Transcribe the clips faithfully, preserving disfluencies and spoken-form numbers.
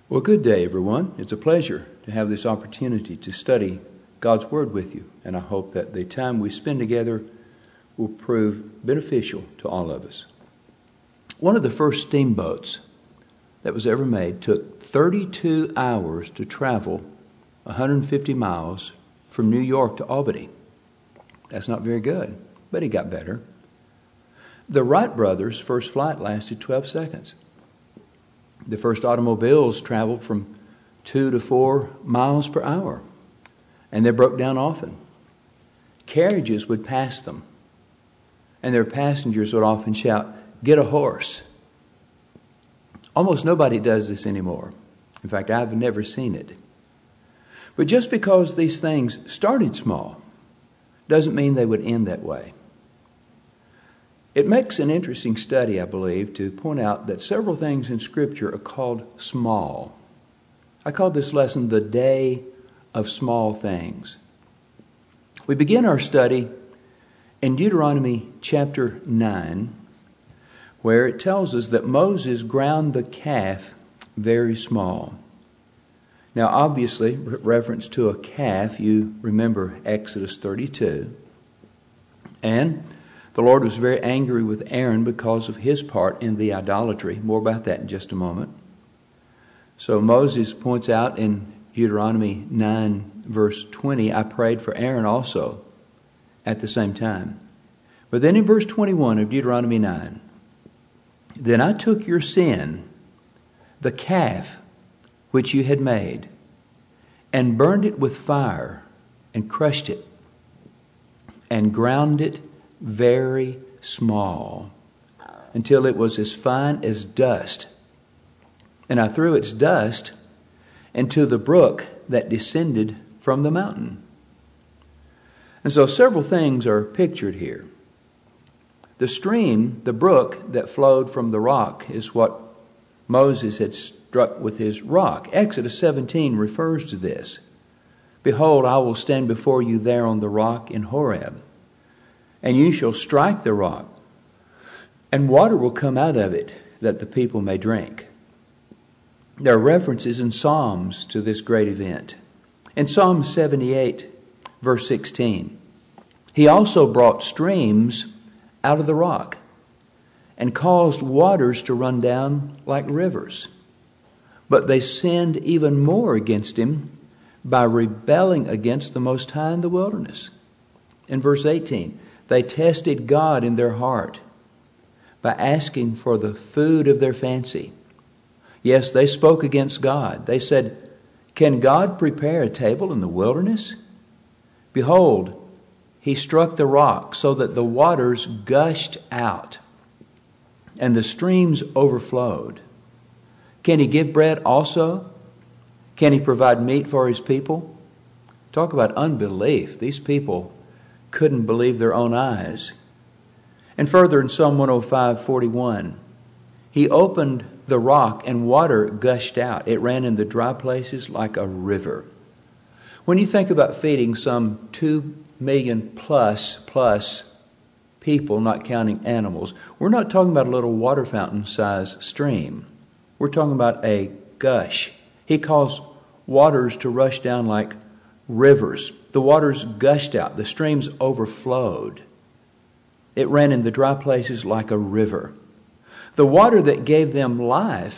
Well, good day, everyone. It's a pleasure to have this opportunity to study God's Word with you, and I hope that the time we spend together will prove beneficial to all of us. One of the first steamboats that was ever made took thirty-two hours to travel one hundred fifty miles from New York to Albany. That's not very good, but it got better. The Wright brothers' first flight lasted twelve seconds. The first automobiles traveled from two to four miles per hour, and they broke down often. Carriages would pass them, and their passengers would often shout, "Get a horse." Almost nobody does this anymore. In fact, I've never seen it. But just because these things started small doesn't mean they would end that way. It makes an interesting study, I believe, to point out that several things in Scripture are called small. I call this lesson the day of small things. We begin our study in Deuteronomy chapter nine, where it tells us that Moses ground the calf very small. Now, obviously, reference to a calf, you remember Exodus thirty-two. And the Lord was very angry with Aaron because of his part in the idolatry. More about that in just a moment. So Moses points out in Deuteronomy nine, verse twenty, I prayed for Aaron also at the same time. But then in verse twenty-one of Deuteronomy nine, then I took your sin, the calf which you had made, and burned it with fire, and crushed it, and ground it very small, until it was as fine as dust. And I threw its dust into the brook that descended from the mountain. And so several things are pictured here. The stream, the brook that flowed from the rock, is what Moses had struck with his rock. Exodus seventeen refers to this. Behold, I will stand before you there on the rock in Horeb, and you shall strike the rock, and water will come out of it, that the people may drink. There are references in Psalms to this great event. In Psalm seventy-eight, verse sixteen, he also brought streams out of the rock, and caused waters to run down like rivers. But they sinned even more against him by rebelling against the Most High in the wilderness. In verse eighteen, they tested God in their heart by asking for the food of their fancy. Yes, they spoke against God. They said, can God prepare a table in the wilderness? Behold, he struck the rock so that the waters gushed out and the streams overflowed. Can he give bread also? Can he provide meat for his people? Talk about unbelief. These people couldn't believe their own eyes. And further in Psalm one oh five, forty-one, he opened the rock and water gushed out. It ran in the dry places like a river. When you think about feeding some two million plus plus people, not counting animals, we're not talking about a little water fountain size stream. We're talking about a gush. He caused waters to rush down like rivers. The waters gushed out. The streams overflowed. It ran in the dry places like a river. The water that gave them life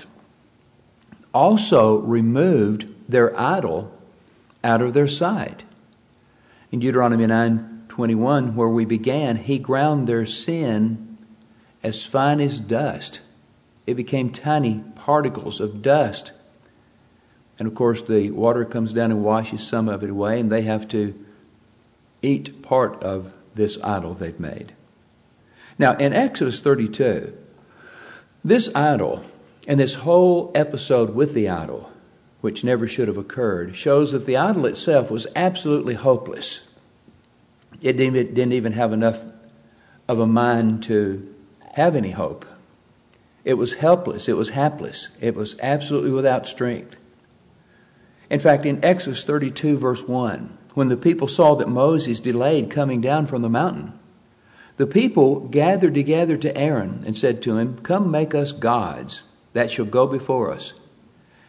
also removed their idol out of their sight. In Deuteronomy nine twenty-one, where we began, he ground their sin as fine as dust. It became tiny particles of dust. And of course, the water comes down and washes some of it away, and they have to eat part of this idol they've made. Now, in Exodus thirty-two, this idol and this whole episode with the idol, which never should have occurred, shows that the idol itself was absolutely hopeless. It didn't even have enough of a mind to have any hope. It was helpless. It was hapless. It was absolutely without strength. In fact, in Exodus thirty-two, verse one, when the people saw that Moses delayed coming down from the mountain, the people gathered together to Aaron and said to him, come make us gods that shall go before us.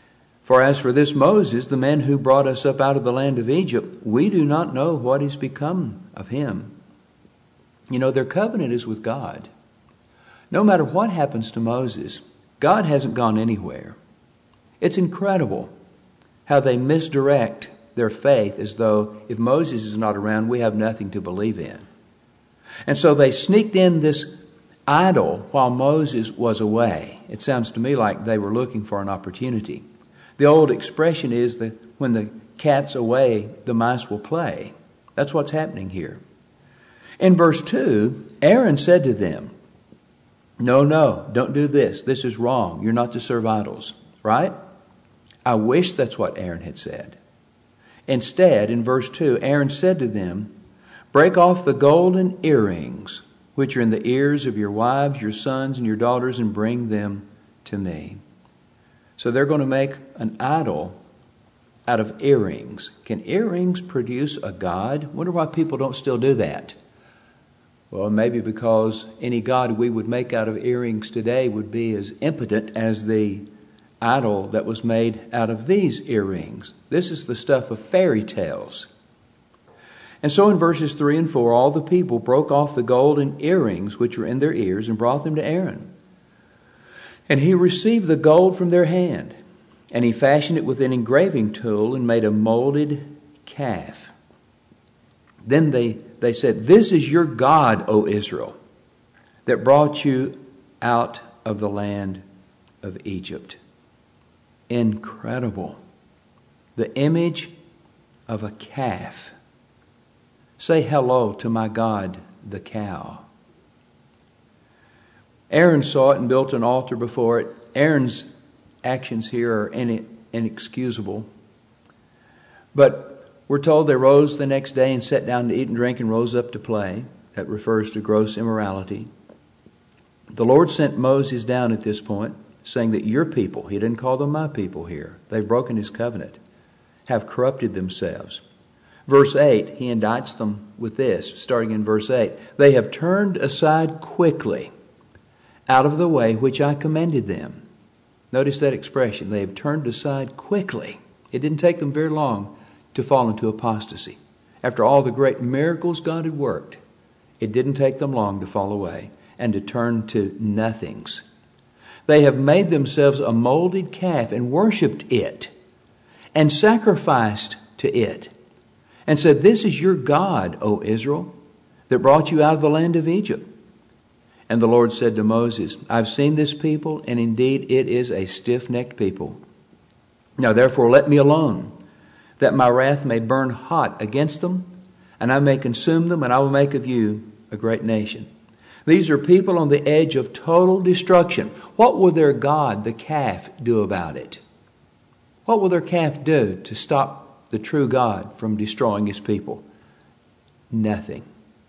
For as for this Moses, the man who brought us up out of the land of Egypt, we do not know what is become of him. You know, their covenant is with God. No matter what happens to Moses, God hasn't gone anywhere. It's incredible how they misdirect their faith as though if Moses is not around, we have nothing to believe in. And so they sneaked in this idol while Moses was away. It sounds to me like they were looking for an opportunity. The old expression is that when the cat's away, the mice will play. That's what's happening here. In verse two, Aaron said to them, no, no, don't do this. This is wrong. You're not to serve idols. Right? I wish that's what Aaron had said. Instead, in verse two, Aaron said to them, break off the golden earrings which are in the ears of your wives, your sons, and your daughters, and bring them to me. So they're going to make an idol out of earrings. Can earrings produce a god? Wonder why people don't still do that. Well, maybe because any god we would make out of earrings today would be as impotent as the idol that was made out of these earrings. This is the stuff of fairy tales. And so in verses three and four, all the people broke off the golden earrings which were in their ears and brought them to Aaron. And he received the gold from their hand, and he fashioned it with an engraving tool and made a molded calf. Then they, they said, this is your God, O Israel, that brought you out of the land of Egypt. Incredible. The image of a calf. Say hello to my God, the cow. Aaron saw it and built an altar before it. Aaron's actions here are inexcusable. But we're told they rose the next day and sat down to eat and drink and rose up to play. That refers to gross immorality. The Lord sent Moses down at this point, saying that your people, he didn't call them my people here, they've broken his covenant, have corrupted themselves. Verse eight, he indicts them with this, starting in verse eight. They have turned aside quickly out of the way which I commanded them. Notice that expression. They have turned aside quickly. It didn't take them very long to fall into apostasy. After all the great miracles God had worked, it didn't take them long to fall away and to turn to nothings. They have made themselves a molded calf and worshipped it and sacrificed to it and said, this is your God, O Israel, that brought you out of the land of Egypt. And the Lord said to Moses, I've seen this people, and indeed it is a stiff-necked people. Now therefore let me alone, that my wrath may burn hot against them, and I may consume them, and I will make of you a great nation. These are people on the edge of total destruction. What will their God, the calf, do about it? What will their calf do to stop the true God from destroying his people? Nothing.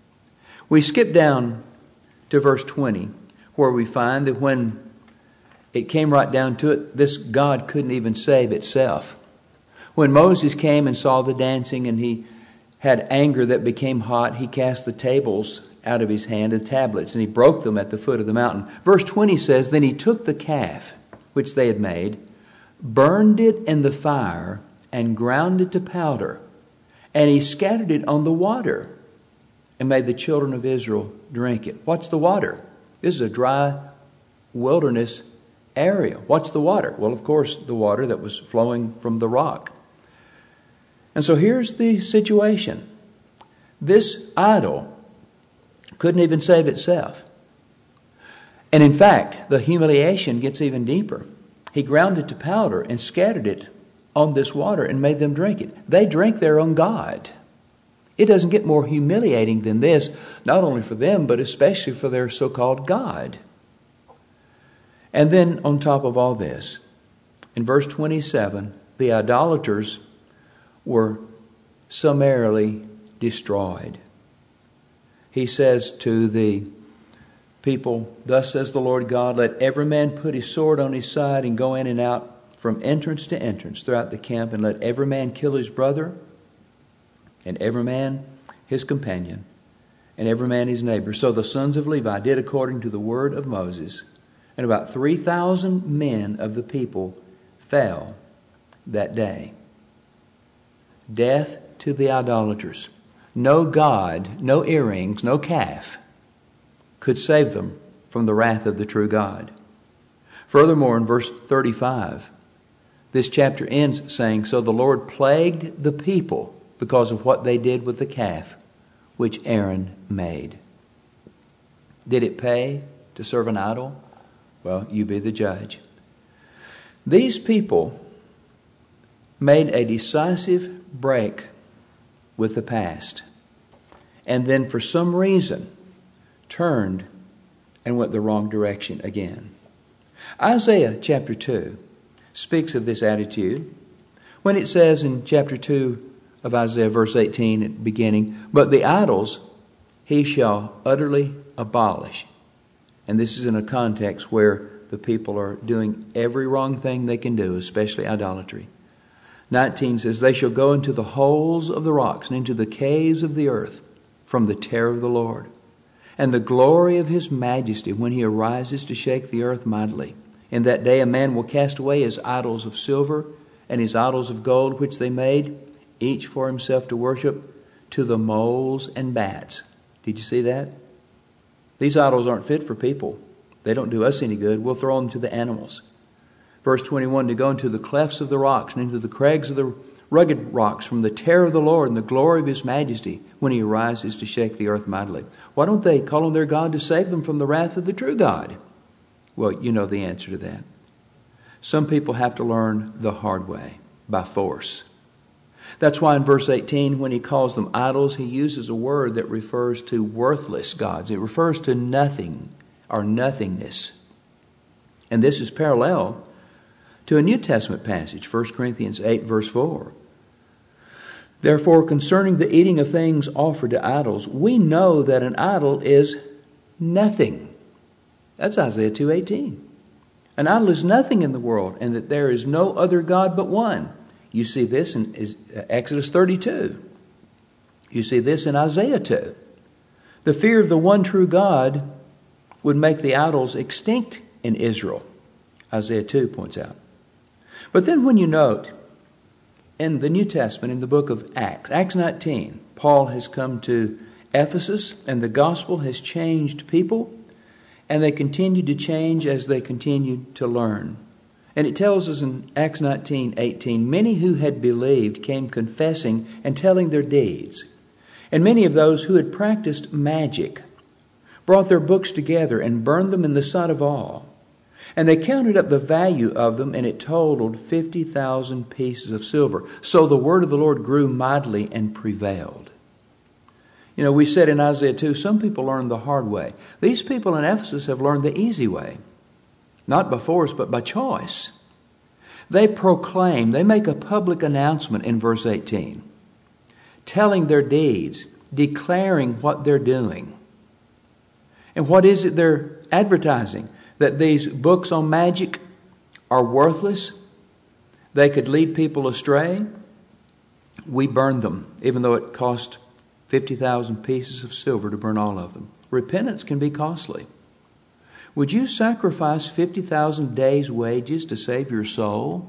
We skip down to verse twenty, where we find that when it came right down to it, this God couldn't even save itself. When Moses came and saw the dancing and he had anger that became hot, he cast the tables out of his hand and tablets, and he broke them at the foot of the mountain. Verse twenty says, then he took the calf which they had made, burned it in the fire, and ground it to powder, and he scattered it on the water and made the children of Israel drink it. What's the water? This is a dry wilderness area. What's the water? Well, of course, the water that was flowing from the rock. And so here's the situation. This idol couldn't even save itself. And in fact, the humiliation gets even deeper. He ground it to powder and scattered it on this water and made them drink it. They drank their own God. It doesn't get more humiliating than this, not only for them, but especially for their so-called God. And then on top of all this, in verse twenty-seven, the idolaters were summarily destroyed. He says to the people, thus says the Lord God, let every man put his sword on his side and go in and out from entrance to entrance throughout the camp, and let every man kill his brother, and every man his companion, and every man his neighbor. So the sons of Levi did according to the word of Moses, and about three thousand men of the people fell that day. Death to the idolaters. No God, no earrings, no calf could save them from the wrath of the true God. Furthermore, in verse thirty-five, this chapter ends saying, "So the Lord plagued the people because of what they did with the calf, which Aaron made." Did it pay to serve an idol? Well, you be the judge. These people made a decisive break with the past, and then for some reason turned and went the wrong direction again. Isaiah chapter two speaks of this attitude when it says in chapter two of Isaiah, verse eighteen at the beginning, "But the idols he shall utterly abolish." And this is in a context where the people are doing every wrong thing they can do, especially idolatry. nineteen says, "They shall go into the holes of the rocks and into the caves of the earth from the terror of the Lord and the glory of his majesty when he arises to shake the earth mightily. In that day a man will cast away his idols of silver and his idols of gold, which they made, each for himself to worship, to the moles and bats." Did you see that? These idols aren't fit for people. They don't do us any good. We'll throw them to the animals. Verse twenty-one, "To go into the clefts of the rocks and into the crags of the rugged rocks from the terror of the Lord and the glory of his majesty when he arises to shake the earth mightily." Why don't they call on their God to save them from the wrath of the true God? Well, you know the answer to that. Some people have to learn the hard way, by force. That's why in verse eighteen, when he calls them idols, he uses a word that refers to worthless gods. It refers to nothing or nothingness. And this is parallel to a New Testament passage, First Corinthians eight, verse four. "Therefore, concerning the eating of things offered to idols, we know that an idol is nothing." That's Isaiah two eighteen. An idol is nothing in the world, and that there is no other God but one. You see this in Exodus thirty-two. You see this in Isaiah two. The fear of the one true God would make the idols extinct in Israel, Isaiah two points out. But then when you note in the New Testament, in the book of Acts, Acts nineteen, Paul has come to Ephesus and the gospel has changed people, and they continue to change as they continue to learn. And it tells us in Acts nineteen eighteen, "Many who had believed came confessing and telling their deeds. And many of those who had practiced magic brought their books together and burned them in the sight of all. And they counted up the value of them, and it totaled fifty thousand pieces of silver. So the word of the Lord grew mightily and prevailed." You know, we said in Isaiah two, some people learn the hard way. These people in Ephesus have learned the easy way. Not by force, but by choice. They proclaim, they make a public announcement in verse eighteen, telling their deeds, declaring what they're doing. And what is it they're advertising? That these books on magic are worthless? They could lead people astray? We burned them, even though it cost fifty thousand pieces of silver to burn all of them. Repentance can be costly. Would you sacrifice fifty thousand days' wages to save your soul?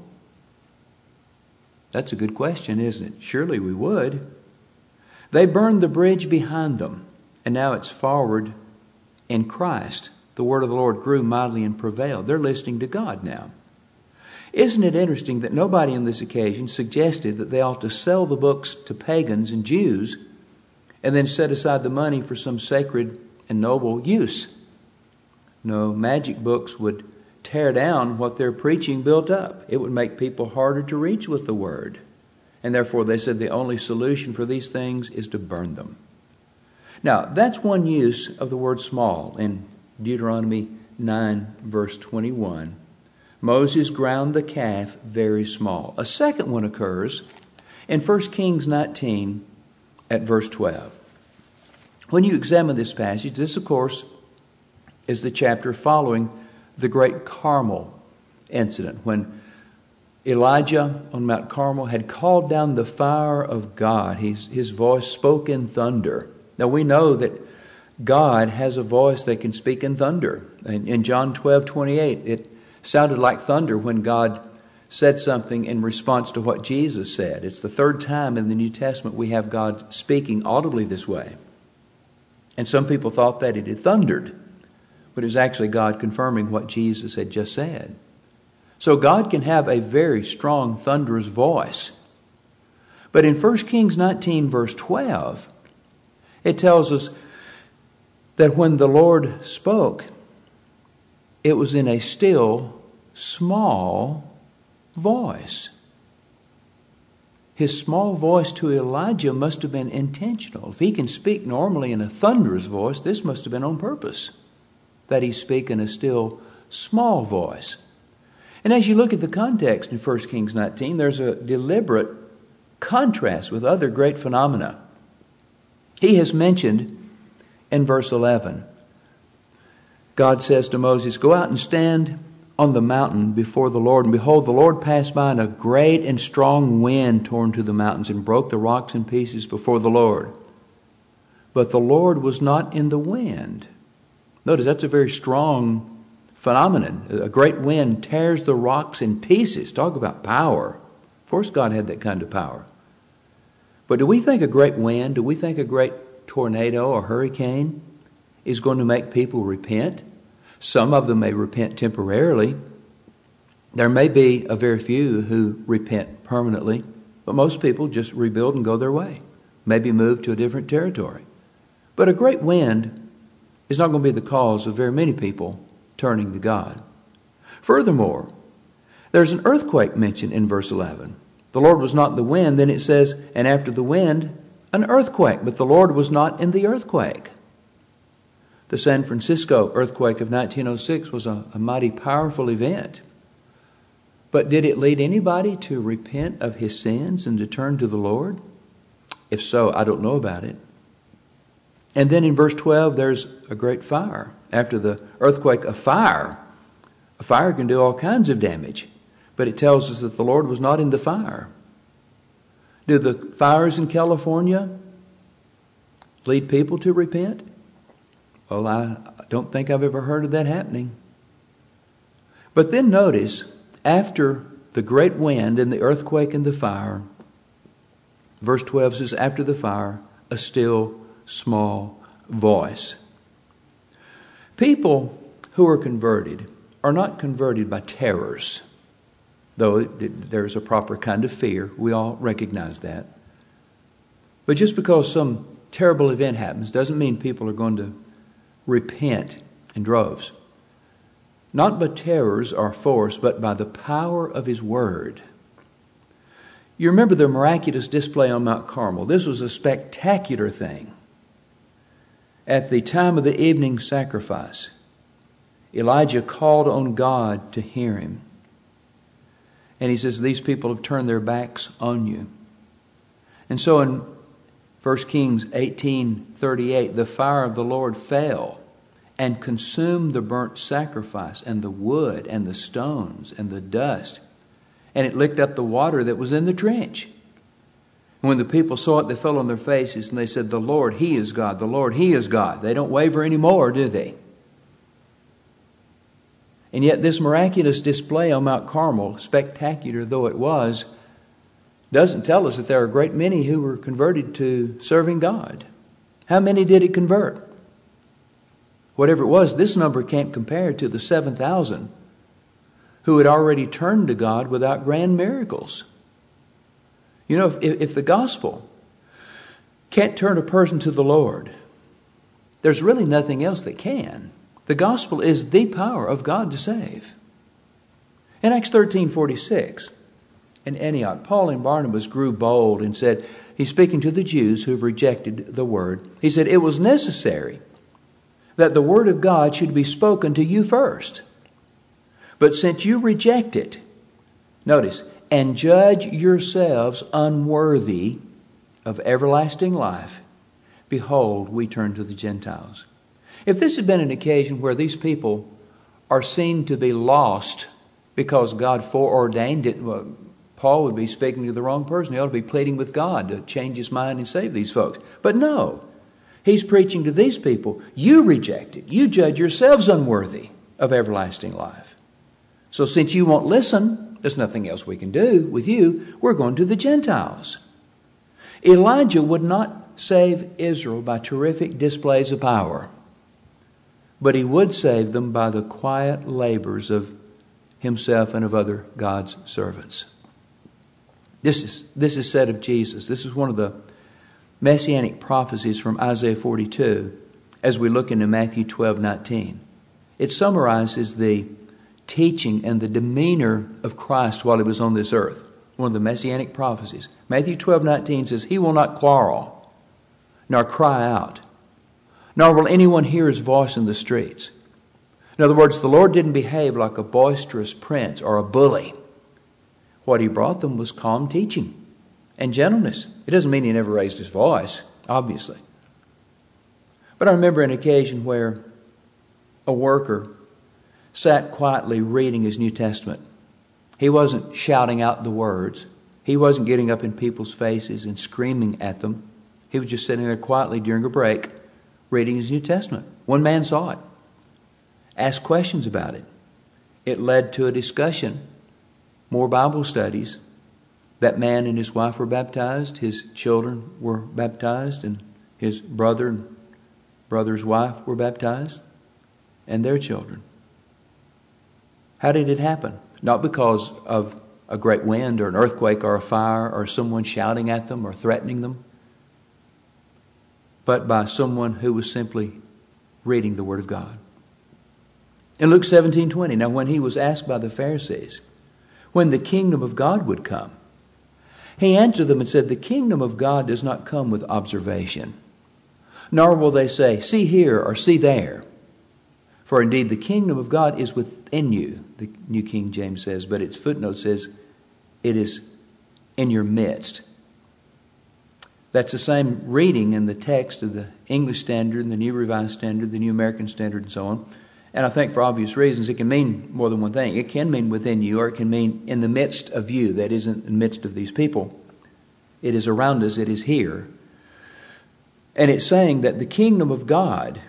That's a good question, isn't it? Surely we would. They burned the bridge behind them, and now it's forward in Christ. The word of the Lord grew mightily and prevailed. They're listening to God now. Isn't it interesting that nobody on this occasion suggested that they ought to sell the books to pagans and Jews and then set aside the money for some sacred and noble use? No, magic books would tear down what their preaching built up. It would make people harder to reach with the word. And therefore they said the only solution for these things is to burn them. Now, that's one use of the word small in Deuteronomy nine, verse twenty-one. Moses ground the calf very small. A second one occurs in First Kings nineteen at verse twelve. When you examine this passage, this, of course, is the chapter following the great Carmel incident, when Elijah on Mount Carmel had called down the fire of God. His, his voice spoke in thunder. Now we know that God has a voice that can speak in thunder. In, in John twelve twenty-eight, it sounded like thunder when God said something in response to what Jesus said. It's the third time in the New Testament we have God speaking audibly this way. And some people thought that it had thundered, but it was actually God confirming what Jesus had just said. So God can have a very strong, thunderous voice. But in First Kings nineteen, verse twelve, it tells us that when the Lord spoke, it was in a still, small voice. His small voice to Elijah must have been intentional. If he can speak normally in a thunderous voice, this must have been on purpose, that he speak in a still, small voice. And as you look at the context in First Kings nineteen, there's a deliberate contrast with other great phenomena. He has mentioned in verse eleven, God says to Moses, "Go out and stand on the mountain before the Lord. And behold, the Lord passed by, and a great and strong wind tore into the mountains and broke the rocks in pieces before the Lord. But the Lord was not in the wind." Notice that's a very strong phenomenon. A great wind tears the rocks in pieces. Talk about power. Of course God had that kind of power. But do we think a great wind, do we think a great tornado or hurricane is going to make people repent? Some of them may repent temporarily. There may be a very few who repent permanently, but most people just rebuild and go their way, maybe move to a different territory. But a great wind is not going to be the cause of very many people turning to God. Furthermore, there's an earthquake mentioned in verse eleven. The Lord was not in the wind. Then it says, and after the wind, an earthquake, but the Lord was not in the earthquake. The San Francisco earthquake of nineteen oh six was a, a mighty powerful event. But did it lead anybody to repent of his sins and to turn to the Lord? If so, I don't know about it. And then in verse twelve, there's a great fire. After the earthquake, a fire. A fire can do all kinds of damage. But it tells us that the Lord was not in the fire. Do the fires in California lead people to repent? Well, I don't think I've ever heard of that happening. But then notice, after the great wind and the earthquake and the fire, verse twelve says, after the fire, a still small voice. People who are converted are not converted by terrors, though there's a proper kind of fear. We all recognize that. But just because some terrible event happens doesn't mean people are going to repent in droves. Not by terrors or force, but by the power of His Word. You remember the miraculous display on Mount Carmel. This was a spectacular thing. At the time of the evening sacrifice, Elijah called on God to hear him. And he says, these people have turned their backs on you. And so in First Kings eighteen thirty-eight, the fire of the Lord fell and consumed the burnt sacrifice and the wood and the stones and the dust. And it licked up the water that was in the trench. And when the people saw it, they fell on their faces and they said, the Lord, He is God. The Lord, He is God. They don't waver anymore, do they? And yet this miraculous display on Mount Carmel, spectacular though it was, doesn't tell us that there are a great many who were converted to serving God. How many did it convert? Whatever it was, this number can't compare to the seven thousand who had already turned to God without grand miracles. You know, if, if the gospel can't turn a person to the Lord, there's really nothing else that can. The gospel is the power of God to save. In Acts thirteen forty-six, in Antioch, Paul and Barnabas grew bold and said, he's speaking to the Jews who have rejected the word. He said, it was necessary that the word of God should be spoken to you first. But since you reject it, notice, and judge yourselves unworthy of everlasting life, behold, we turn to the Gentiles. If this had been an occasion where these people are seen to be lost because God foreordained it, well, Paul would be speaking to the wrong person. He ought to be pleading with God to change his mind and save these folks. But no, he's preaching to these people. You reject it. You judge yourselves unworthy of everlasting life. So since you won't listen, There's nothing else we can do with you. We're going to the Gentiles. Elijah would not save Israel by terrific displays of power, but he would save them by the quiet labors of himself and of other God's servants. This is, this is said of Jesus. This is one of the messianic prophecies from Isaiah forty-two as we look into Matthew twelve nineteen. It summarizes the teaching and the demeanor of Christ while he was on this earth. One of the messianic prophecies. Matthew twelve nineteen says, "He will not quarrel, nor cry out, nor will anyone hear his voice in the streets." In other words, the Lord didn't behave like a boisterous prince or a bully. What he brought them was calm teaching and gentleness. It doesn't mean he never raised his voice, obviously. But I remember an occasion where a worker sat quietly reading his New Testament. He wasn't shouting out the words. He wasn't getting up in people's faces and screaming at them. He was just sitting there quietly during a break reading his New Testament. One man saw it, asked questions about it. It led to a discussion, more Bible studies. That man and his wife were baptized. His children were baptized, and his brother and brother's wife were baptized, and their children. How did it happen? Not because of a great wind or an earthquake or a fire or someone shouting at them or threatening them, but by someone who was simply reading the Word of God. In Luke seventeen twenty, now when he was asked by the Pharisees when the kingdom of God would come, he answered them and said, "The kingdom of God does not come with observation, nor will they say, 'See here,' or 'See there.' For indeed the kingdom of God is within you," the New King James says, but its footnote says, "It is in your midst." That's the same reading in the text of the English Standard and the New Revised Standard, the New American Standard, and so on. And I think for obvious reasons it can mean more than one thing. It can mean within you, or it can mean in the midst of you. That isn't in the midst of these people. It is around us. It is here. And it's saying that the kingdom of God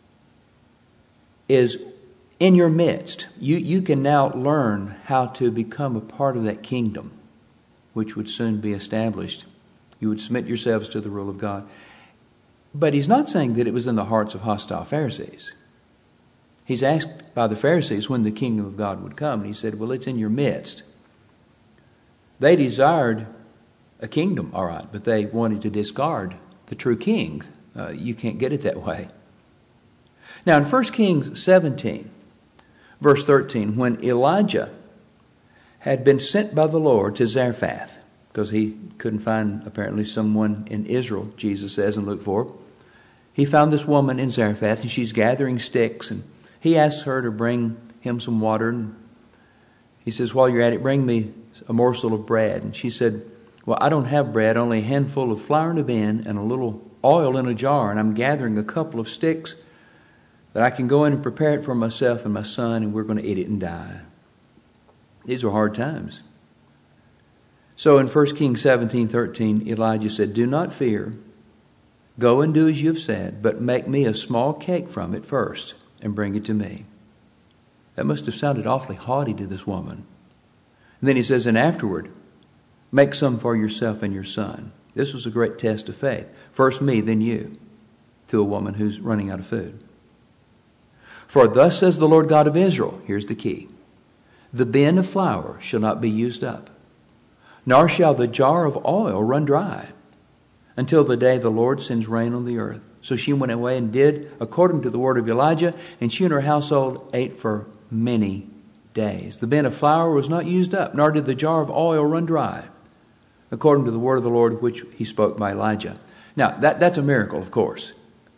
is in your midst. You, you can now learn how to become a part of that kingdom, which would soon be established. You would submit yourselves to the rule of God. But he's not saying that it was in the hearts of hostile Pharisees. He's asked by the Pharisees when the kingdom of God would come, and he said, well, it's in your midst. They desired a kingdom, all right, but they wanted to discard the true king. Uh, you can't get it that way. Now in First Kings seventeen, verse thirteen, when Elijah had been sent by the Lord to Zarephath, because he couldn't find apparently someone in Israel, Jesus says in Luke four, he found this woman in Zarephath, and she's gathering sticks, and he asks her to bring him some water. And he says, while you're at it, bring me a morsel of bread. And she said, well, I don't have bread, only a handful of flour in a bin and a little oil in a jar, and I'm gathering a couple of sticks that I can go in and prepare it for myself and my son, and we're going to eat it and die. These are hard times. So in First Kings seventeen thirteen, Elijah said, do not fear. Go and do as you have said, but make me a small cake from it first and bring it to me. That must have sounded awfully haughty to this woman. And then he says, and afterward, make some for yourself and your son. This was a great test of faith. First me, then you, to a woman who's running out of food. For thus says the Lord God of Israel, here's the key, the bin of flour shall not be used up, nor shall the jar of oil run dry, until the day the Lord sends rain on the earth. So she went away and did according to the word of Elijah, and she and her household ate for many days. The bin of flour was not used up, nor did the jar of oil run dry, according to the word of the Lord which he spoke by Elijah. Now, that, that's a miracle, of course.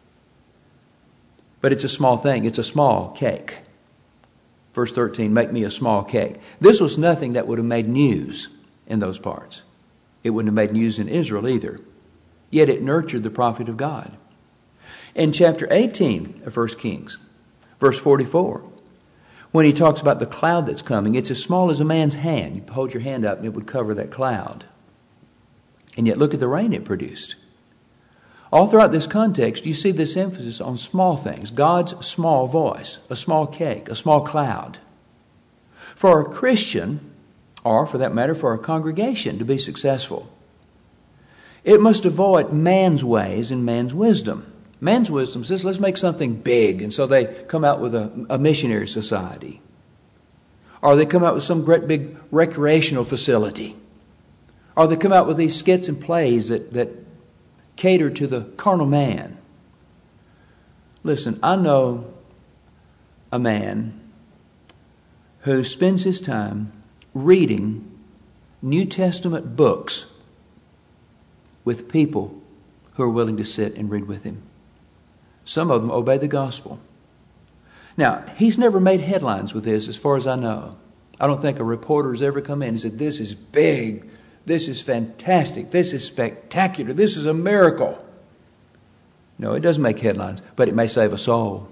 But it's a small thing. It's a small cake. Verse thirteen, make me a small cake. This was nothing that would have made news in those parts. It wouldn't have made news in Israel either. Yet it nurtured the prophet of God. In chapter eighteen of First Kings, verse forty-four, when he talks about the cloud that's coming, it's as small as a man's hand. You hold your hand up and it would cover that cloud. And yet look at the rain it produced. All throughout this context, you see this emphasis on small things. God's small voice, a small cake, a small cloud. For a Christian, or for that matter, for a congregation to be successful. It must avoid man's ways and man's wisdom. Man's wisdom says, let's make something big, and so they come out with a, a missionary society. Or they come out with some great big recreational facility. Or they come out with these skits and plays that, that cater to the carnal man. Listen, I know a man who spends his time reading New Testament books with people who are willing to sit and read with him. Some of them obey the gospel. Now, he's never made headlines with this as far as I know. I don't think a reporter has ever come in and said, this is big, this is fantastic, this is spectacular, this is a miracle. No, it doesn't make headlines, but it may save a soul.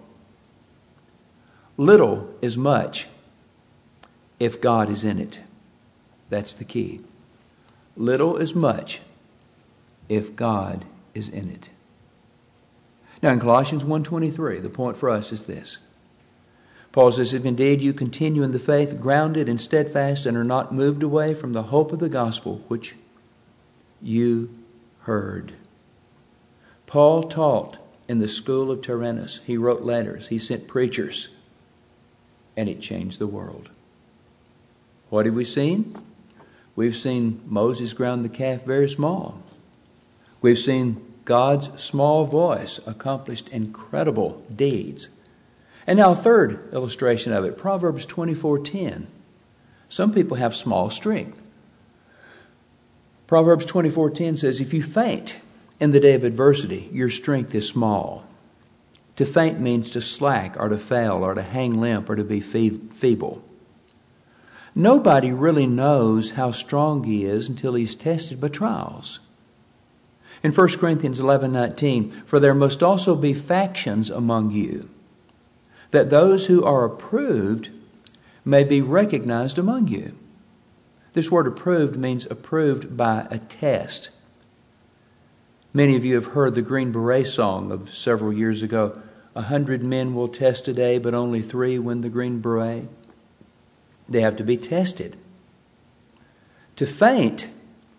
Little is much if God is in it. That's the key. Little is much if God is in it. Now in Colossians one twenty-three, the point for us is this. Paul says, if indeed you continue in the faith, grounded and steadfast, and are not moved away from the hope of the gospel which you heard. Paul taught in the school of Tyrannus. He wrote letters. He sent preachers. And it changed the world. What have we seen? We've seen Moses ground the calf very small. We've seen God's small voice accomplished incredible deeds. And now a third illustration of it, Proverbs twenty-four ten. Some people have small strength. Proverbs twenty-four ten says, if you faint in the day of adversity, your strength is small. To faint means to slack or to fail or to hang limp or to be feeble. Nobody really knows how strong he is until he's tested by trials. In First Corinthians eleven nineteen, for there must also be factions among you, that those who are approved may be recognized among you. This word approved means approved by a test. Many of you have heard the Green Beret song of several years ago. A hundred men will test today, but only three win the Green Beret. They have to be tested. To faint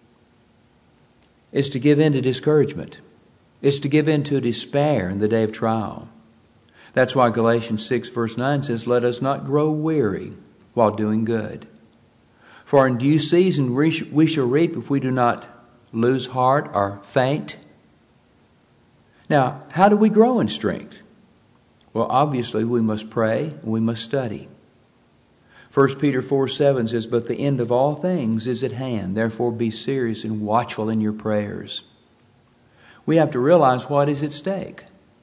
is to give in to discouragement. It's to give in to despair in the day of trial. That's why Galatians six verse nine says, let us not grow weary while doing good. For in due season we shall reap if we do not lose heart or faint. Now, how do we grow in strength? Well, obviously we must pray and we must study. First Peter four seven says, but the end of all things is at hand. Therefore be serious and watchful in your prayers. We have to realize what is at stake.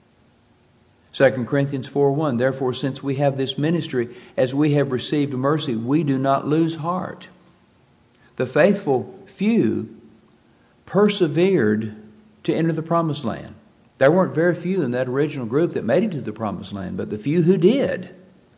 Second Corinthians four one, therefore since we have this ministry, as we have received mercy, we do not lose heart. The faithful few persevered to enter the promised land. There weren't very few in that original group that made it to the promised land, but the few who did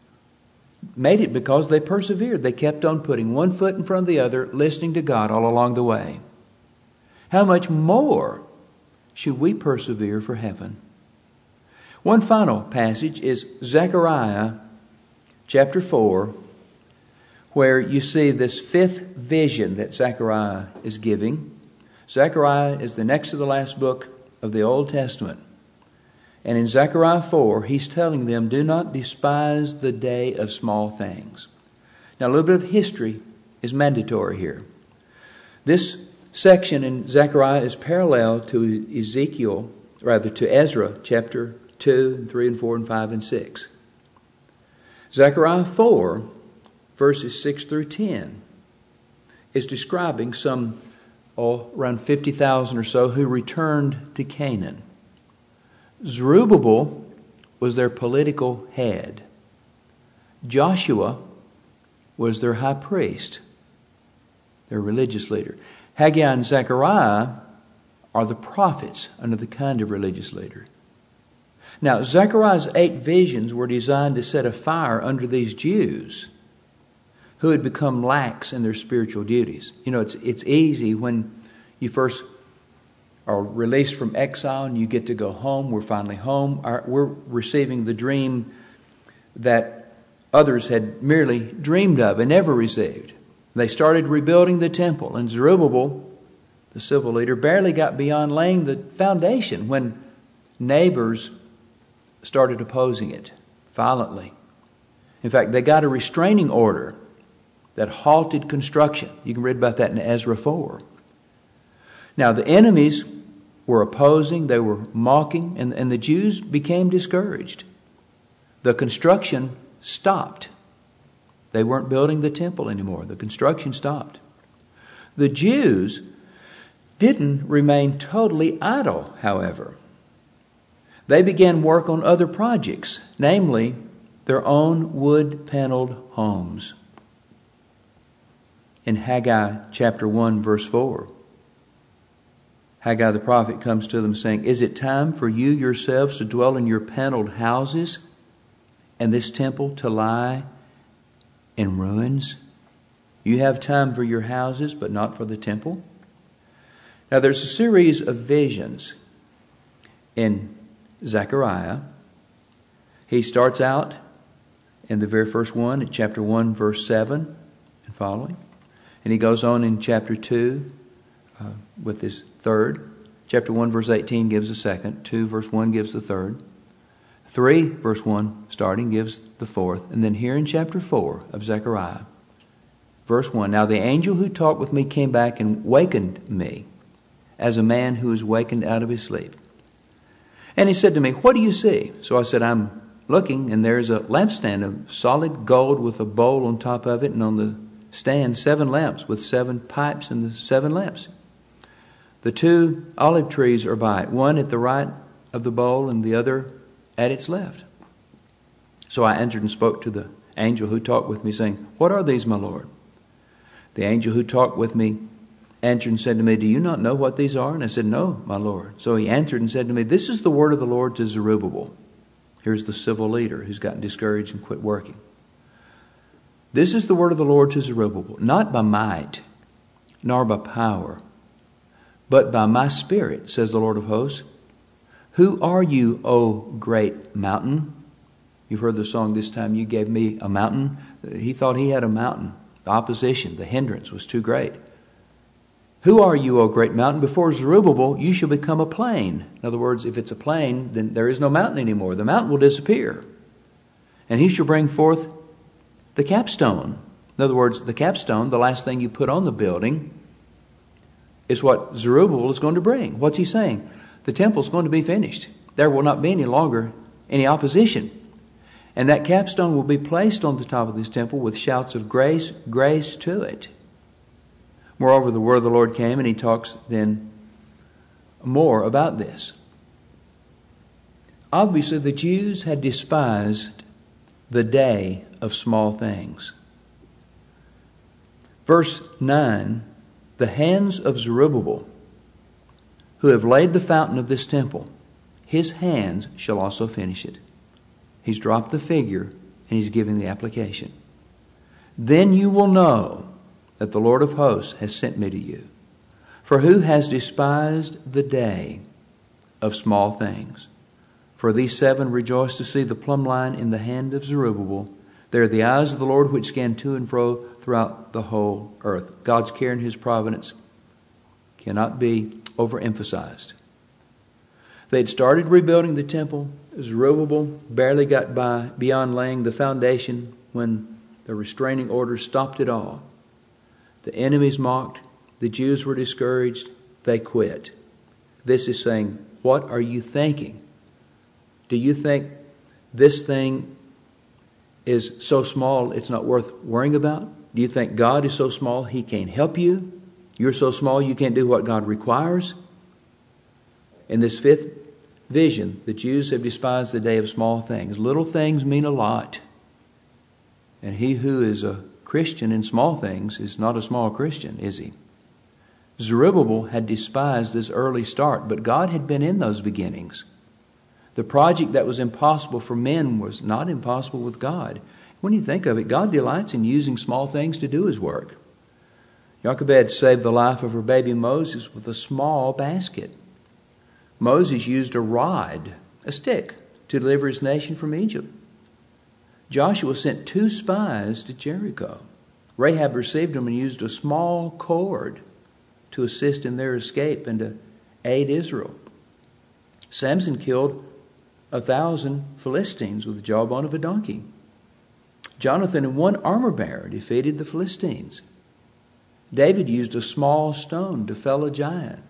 made it because they persevered. They kept on putting one foot in front of the other, listening to God all along the way. How much more should we persevere for heaven? One final passage is Zechariah chapter four, where you see this fifth vision that Zechariah is giving. Zechariah is the next to the last book of the Old Testament. And in Zechariah four, he's telling them, do not despise the day of small things. Now, a little bit of history is mandatory here. This section in Zechariah is parallel to Ezekiel, rather to Ezra, chapter two, and three, and four, and five, and six. Zechariah four, verses six through ten, is describing some, oh, around fifty thousand or so who returned to Canaan. Zerubbabel was their political head. Joshua was their high priest, their religious leader. Haggai and Zechariah are the prophets under the kind of religious leader. Now, Zechariah's eight visions were designed to set a fire under these Jews who had become lax in their spiritual duties. You know, it's it's easy when you first are released from exile and you get to go home. We're finally home. Our, we're receiving the dream that others had merely dreamed of and never received. They started rebuilding the temple, and Zerubbabel, the civil leader, barely got beyond laying the foundation when neighbors started opposing it violently. In fact, they got a restraining order that halted construction. You can read about that in Ezra four. Now, the enemies were opposing, they were mocking, and, and the Jews became discouraged. The construction stopped. They weren't building the temple anymore. The construction stopped. The Jews didn't remain totally idle, however. They began work on other projects, namely their own wood-paneled homes. In Haggai chapter one, verse four, Haggai the prophet comes to them saying, "Is it time for you yourselves to dwell in your paneled houses, and this temple to lie in ruins? You have time for your houses, but not for the temple?" Now there's a series of visions in Zechariah. He starts out in the very first one, in chapter one, verse seven and following. And he goes on in chapter two uh, with his third. Chapter one, verse eighteen gives the second. two, verse one gives the third. three, verse one, starting, gives the fourth. And then here in chapter four of Zechariah, verse one, "Now the angel who talked with me came back and wakened me, as a man who is wakened out of his sleep. And he said to me, 'What do you see?' So I said, 'I'm looking, and there's a lampstand of solid gold with a bowl on top of it, and on the stand seven lamps with seven pipes and the seven lamps. The two olive trees are by it, one at the right of the bowl and the other at its left.' So I answered and spoke to the angel who talked with me, saying, 'What are these, my Lord?' The angel who talked with me answered and said to me, 'Do you not know what these are?' And I said, 'No, my Lord.' So he answered and said to me, 'This is the word of the Lord to Zerubbabel.'" Here's the civil leader who's gotten discouraged and quit working. "This is the word of the Lord to Zerubbabel, not by might, nor by power, but by my spirit, says the Lord of hosts. Who are you, O great mountain?" You've heard the song, "This time you gave me a mountain." He thought he had a mountain. The opposition, the hindrance was too great. "Who are you, O great mountain? Before Zerubbabel, you shall become a plain." In other words, if it's a plain, then there is no mountain anymore. The mountain will disappear. "And he shall bring forth the capstone." In other words, the capstone, the last thing you put on the building, is what Zerubbabel is going to bring. What's he saying? The temple is going to be finished. There will not be any longer any opposition. And that capstone will be placed on the top of this temple with shouts of grace, grace to it. Moreover, the word of the Lord came, and he talks then more about this. Obviously, the Jews had despised the day of small things. Verse nine, "The hands of Zerubbabel, who have laid the fountain of this temple, his hands shall also finish it." He's dropped the figure, and he's giving the application. "Then you will know that the Lord of hosts has sent me to you. For who has despised the day of small things? For these seven rejoice to see the plumb line in the hand of Zerubbabel. They are the eyes of the Lord which scan to and fro throughout the whole earth." God's care and his providence cannot be overemphasized. They had started rebuilding the temple. Zerubbabel barely got by beyond laying the foundation when the restraining order stopped it all. The enemies mocked. The Jews were discouraged. They quit. This is saying, what are you thinking? Do you think this thing is so small it's not worth worrying about? Do you think God is so small he can't help you? You're so small you can't do what God requires? In this fifth vision, the Jews have despised the day of small things. Little things mean a lot. And he who is a Christian in small things is not a small Christian, is he? Zerubbabel had despised this early start, but God had been in those beginnings. The project that was impossible for men was not impossible with God. When you think of it, God delights in using small things to do his work. Jochebed saved the life of her baby Moses with a small basket. Moses used a rod, a stick, to deliver his nation from Egypt. Joshua sent two spies to Jericho. Rahab received them and used a small cord to assist in their escape and to aid Israel. Samson killed a thousand Philistines with the jawbone of a donkey. Jonathan and one armor bearer defeated the Philistines. David used a small stone to fell a giant.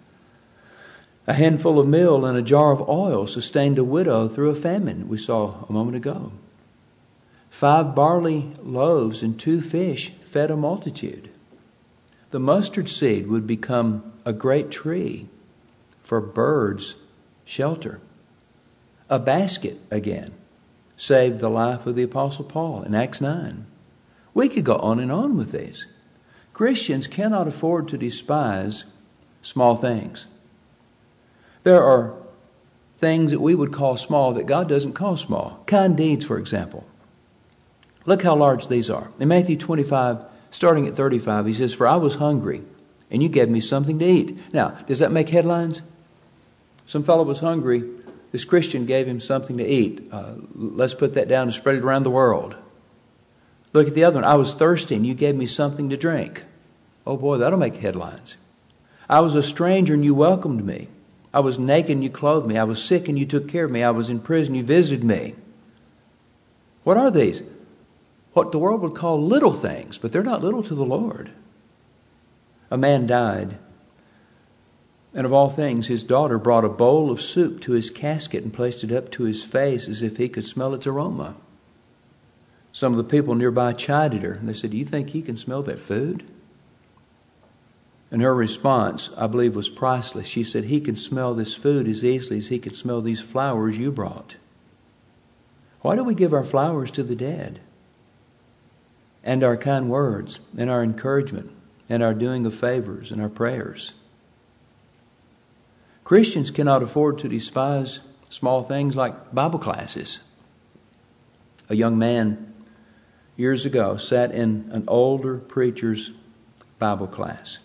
A handful of meal and a jar of oil sustained a widow through a famine we saw a moment ago. Five barley loaves and two fish fed a multitude. The mustard seed would become a great tree for birds' shelter. A basket, again, saved the life of the Apostle Paul in Acts nine. We could go on and on with these. Christians cannot afford to despise small things. There are things that we would call small that God doesn't call small. Kind deeds, for example. Look how large these are. In Matthew twenty-five, starting at thirty-five, he says, "For I was hungry, and you gave me something to eat." Now, does that make headlines? Some fellow was hungry. This Christian gave him something to eat. Uh, let's put that down and spread it around the world. Look at the other one. "I was thirsty, and you gave me something to drink." Oh boy, that'll make headlines. "I was a stranger, and you welcomed me. I was naked, and you clothed me. I was sick, and you took care of me. I was in prison, you visited me." What are these? What the world would call little things, but they're not little to the Lord. A man died, and of all things, his daughter brought a bowl of soup to his casket and placed it up to his face as if he could smell its aroma. Some of the people nearby chided her, and they said, "Do you think he can smell that food?" And her response, I believe, was priceless. She said, "He can smell this food as easily as he could smell these flowers you brought." Why do we give our flowers to the dead? And our kind words, and our encouragement, and our doing of favors, and our prayers. Christians cannot afford to despise small things like Bible classes. A young man years ago sat in an older preacher's Bible class.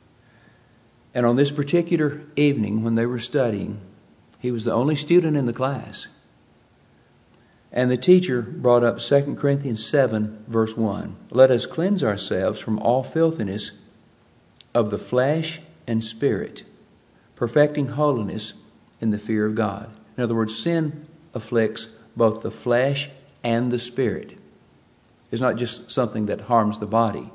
And on this particular evening when they were studying, he was the only student in the class. And the teacher brought up Second Corinthians seven, verse one. "Let us cleanse ourselves from all filthiness of the flesh and spirit, perfecting holiness in the fear of God." In other words, sin afflicts both the flesh and the spirit. It's not just something that harms the body.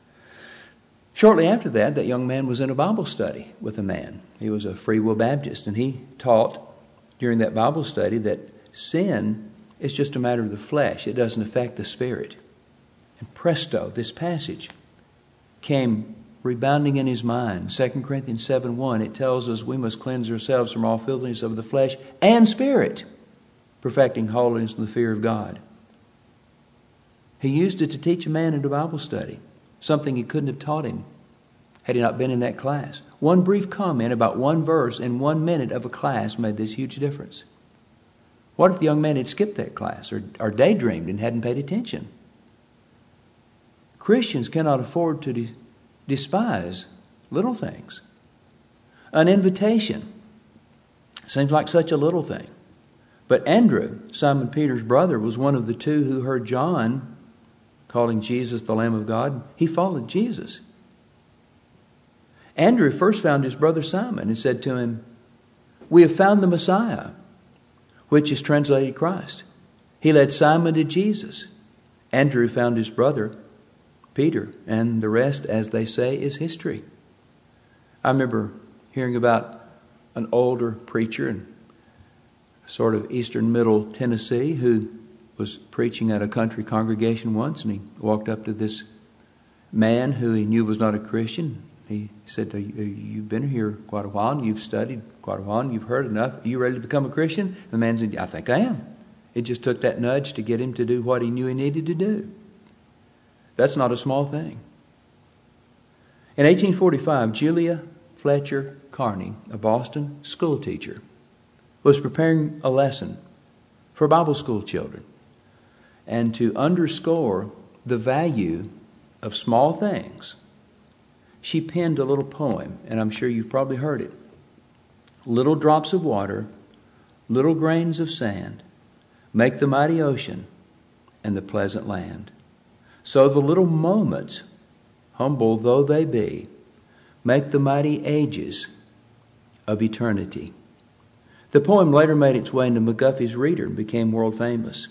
Shortly after that, that young man was in a Bible study with a man. He was a Free Will Baptist, and he taught during that Bible study that sin is just a matter of the flesh. It doesn't affect the spirit. And presto, this passage came rebounding in his mind. Second Corinthians seven one, it tells us we must cleanse ourselves from all filthiness of the flesh and spirit, perfecting holiness in the fear of God. He used it to teach a man in a Bible study, something he couldn't have taught him had he not been in that class. One brief comment about one verse in one minute of a class made this huge difference. What if the young man had skipped that class or, or daydreamed and hadn't paid attention? Christians cannot afford to de- despise little things. An invitation seems like such a little thing. But Andrew, Simon Peter's brother, was one of the two who heard John calling Jesus the Lamb of God. He followed Jesus. Andrew first found his brother Simon and said to him, "We have found the Messiah," which is translated Christ. He led Simon to Jesus. Andrew found his brother Peter, and the rest, as they say, is history. I remember hearing about an older preacher in sort of eastern middle Tennessee who was preaching at a country congregation once, and he walked up to this man who he knew was not a Christian. He said, "You've been here quite a while, and you've studied quite a while, and you've heard enough. Are you ready to become a Christian?" And the man said, "I think I am." It just took that nudge to get him to do what he knew he needed to do. That's not a small thing. In eighteen forty-five, Julia Fletcher Carney, a Boston school teacher, was preparing a lesson for Bible school children. And to underscore the value of small things, she penned a little poem, and I'm sure you've probably heard it. "Little drops of water, little grains of sand, make the mighty ocean and the pleasant land. So the little moments humble though they be, make the mighty ages of eternity. The poem later made its way into McGuffey's Reader and became world famous.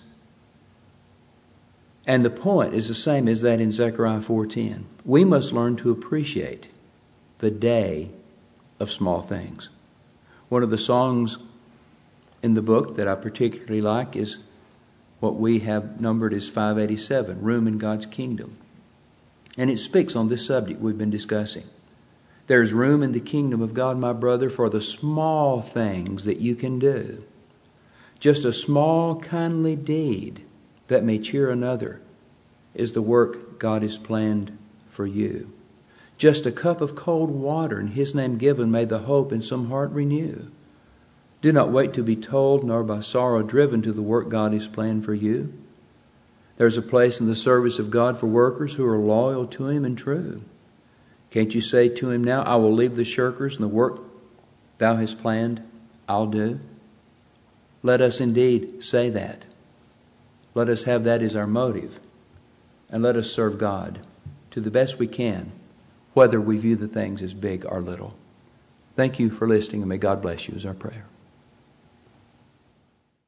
And the point is the same as that in Zechariah four ten. We must learn to appreciate the day of small things. One of the songs in the book that I particularly like is what we have numbered as five eighty-seven, Room in God's Kingdom. And it speaks on this subject we've been discussing. There's room in the kingdom of God, my brother, for the small things that you can do. Just a small, kindly deed that may cheer another is the work God has planned for you. Just a cup of cold water in His name given may the hope in some heart renew. Do not wait to be told, nor by sorrow driven to the work God has planned for you. There's a place in the service of God for workers who are loyal to Him and true. Can't you say to Him now, I will leave the shirkers and the work Thou hast planned, I'll do? Let us indeed say that. Let us have that as our motive. And let us serve God to the best we can, whether we view the things as big or little. Thank you for listening, and may God bless you is our prayer.